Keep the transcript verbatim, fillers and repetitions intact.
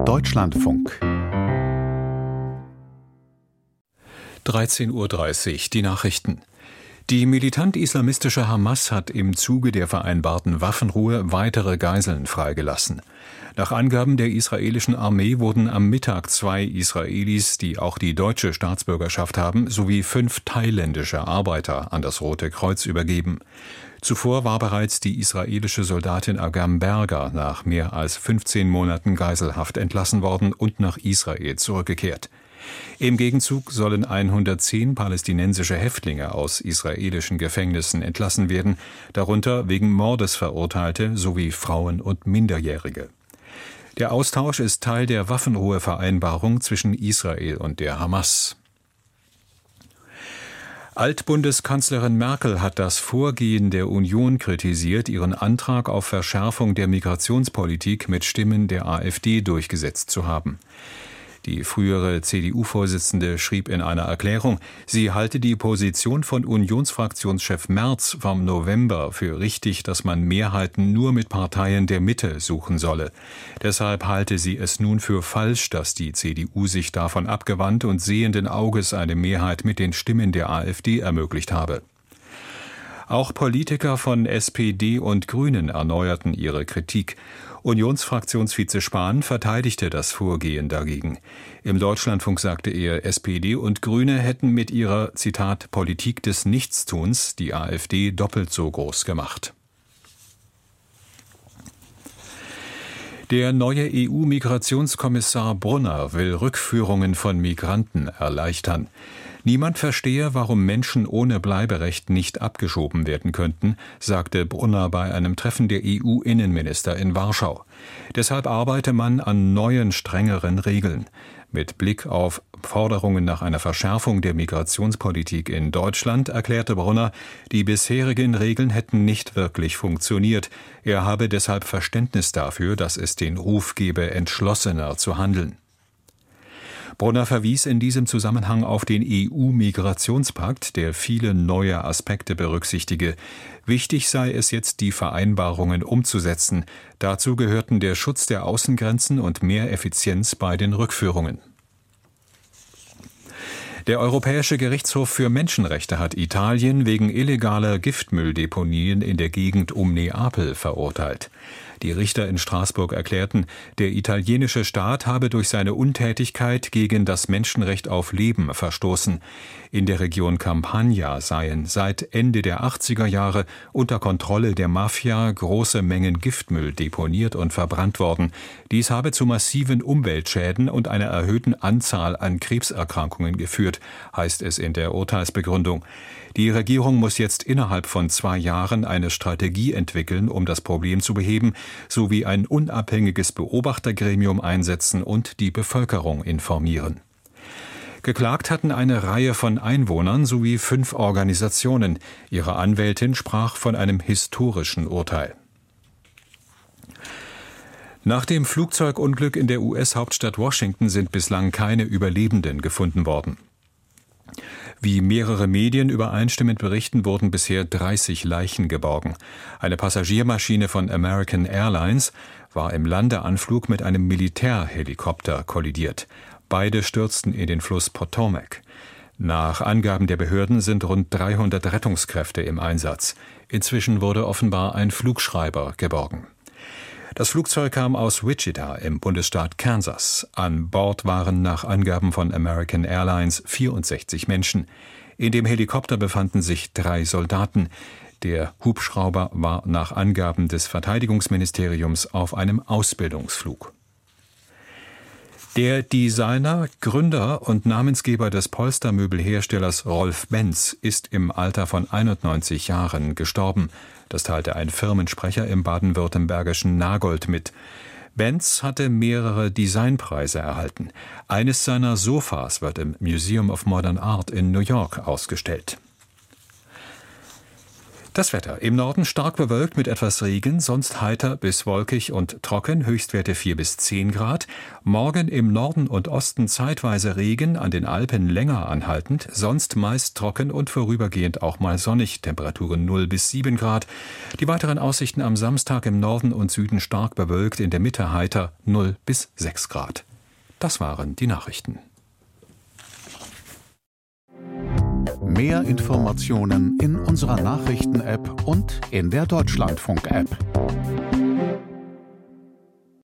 Deutschlandfunk. dreizehn Uhr dreißig, die Nachrichten. Die militant-islamistische Hamas hat im Zuge der vereinbarten Waffenruhe weitere Geiseln freigelassen. Nach Angaben der israelischen Armee wurden am Mittag zwei Israelis, die auch die deutsche Staatsbürgerschaft haben, sowie fünf thailändische Arbeiter an das Rote Kreuz übergeben. Zuvor war bereits die israelische Soldatin Agam Berger nach mehr als fünfzehn Monaten Geiselhaft entlassen worden und nach Israel zurückgekehrt. Im Gegenzug sollen hundertzehn palästinensische Häftlinge aus israelischen Gefängnissen entlassen werden, darunter wegen Mordes Verurteilte sowie Frauen und Minderjährige. Der Austausch ist Teil der Waffenruhevereinbarung zwischen Israel und der Hamas. Altbundeskanzlerin Merkel hat das Vorgehen der Union kritisiert, ihren Antrag auf Verschärfung der Migrationspolitik mit Stimmen der AfD durchgesetzt zu haben. Die frühere C D U-Vorsitzende schrieb in einer Erklärung, sie halte die Position von Unionsfraktionschef Merz vom November für richtig, dass man Mehrheiten nur mit Parteien der Mitte suchen solle. Deshalb halte sie es nun für falsch, dass die C D U sich davon abgewandt und sehenden Auges eine Mehrheit mit den Stimmen der AfD ermöglicht habe. Auch Politiker von S P D und Grünen erneuerten ihre Kritik. Unionsfraktionsvize Spahn verteidigte das Vorgehen dagegen. Im Deutschlandfunk sagte er, S P D und Grüne hätten mit ihrer, Zitat, Politik des Nichtstuns die AfD doppelt so groß gemacht. Der neue E U-Migrationskommissar Brunner will Rückführungen von Migranten erleichtern. Niemand verstehe, warum Menschen ohne Bleiberecht nicht abgeschoben werden könnten, sagte Brunner bei einem Treffen der E U-Innenminister in Warschau. Deshalb arbeite man an neuen, strengeren Regeln. Mit Blick auf Forderungen nach einer Verschärfung der Migrationspolitik in Deutschland erklärte Brunner, die bisherigen Regeln hätten nicht wirklich funktioniert. Er habe deshalb Verständnis dafür, dass es den Ruf gebe, entschlossener zu handeln. Brunner verwies in diesem Zusammenhang auf den E U-Migrationspakt, der viele neue Aspekte berücksichtige. Wichtig sei es jetzt, die Vereinbarungen umzusetzen. Dazu gehörten der Schutz der Außengrenzen und mehr Effizienz bei den Rückführungen. Der Europäische Gerichtshof für Menschenrechte hat Italien wegen illegaler Giftmülldeponien in der Gegend um Neapel verurteilt. Die Richter in Straßburg erklärten, der italienische Staat habe durch seine Untätigkeit gegen das Menschenrecht auf Leben verstoßen. In der Region Campania seien seit Ende der achtziger Jahre unter Kontrolle der Mafia große Mengen Giftmüll deponiert und verbrannt worden. Dies habe zu massiven Umweltschäden und einer erhöhten Anzahl an Krebserkrankungen geführt, heißt es in der Urteilsbegründung. Die Regierung muss jetzt innerhalb von zwei Jahren eine Strategie entwickeln, um das Problem zu beheben, sowie ein unabhängiges Beobachtergremium einsetzen und die Bevölkerung informieren. Geklagt hatten eine Reihe von Einwohnern sowie fünf Organisationen. Ihre Anwältin sprach von einem historischen Urteil. Nach dem Flugzeugunglück in der U S-Hauptstadt Washington sind bislang keine Überlebenden gefunden worden. Wie mehrere Medien übereinstimmend berichten, wurden bisher dreißig Leichen geborgen. Eine Passagiermaschine von American Airlines war im Landeanflug mit einem Militärhelikopter kollidiert. Beide stürzten in den Fluss Potomac. Nach Angaben der Behörden sind rund dreihundert Rettungskräfte im Einsatz. Inzwischen wurde offenbar ein Flugschreiber geborgen. Das Flugzeug kam aus Wichita im Bundesstaat Kansas. An Bord waren nach Angaben von American Airlines vierundsechzig Menschen. In dem Helikopter befanden sich drei Soldaten. Der Hubschrauber war nach Angaben des Verteidigungsministeriums auf einem Ausbildungsflug. Der Designer, Gründer und Namensgeber des Polstermöbelherstellers Rolf Benz ist im Alter von einundneunzig Jahren gestorben. Das teilte ein Firmensprecher im baden-württembergischen Nagold mit. Benz hatte mehrere Designpreise erhalten. Eines seiner Sofas wird im Museum of Modern Art in New York ausgestellt. Das Wetter: Im Norden stark bewölkt mit etwas Regen, sonst heiter bis wolkig und trocken, Höchstwerte vier bis zehn Grad. Morgen im Norden und Osten zeitweise Regen, an den Alpen länger anhaltend, sonst meist trocken und vorübergehend auch mal sonnig, Temperaturen null bis sieben Grad. Die weiteren Aussichten am Samstag: im Norden und Süden stark bewölkt, in der Mitte heiter null bis sechs Grad. Das waren die Nachrichten. Mehr Informationen in unserer Nachrichten-App und in der Deutschlandfunk-App.